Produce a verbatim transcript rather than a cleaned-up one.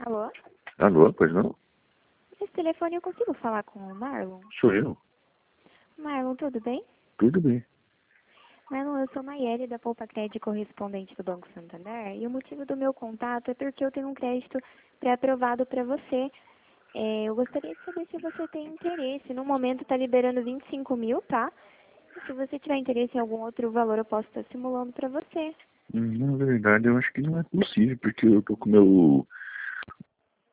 Alô? Alô, pois não? Esse telefone eu consigo falar com o Marlon? Sou eu. Marlon, tudo bem? Tudo bem. Marlon, eu sou Maiele da Poupa Crédito correspondente do Banco Santander e o motivo do meu contato é porque eu tenho um crédito pré-aprovado para você. É, eu gostaria de saber se você tem interesse. No momento está liberando vinte e cinco mil, tá? E se você tiver interesse em algum outro valor, eu posso estar simulando para você. Hum, Na verdade, eu acho que não é possível, porque eu tô com meu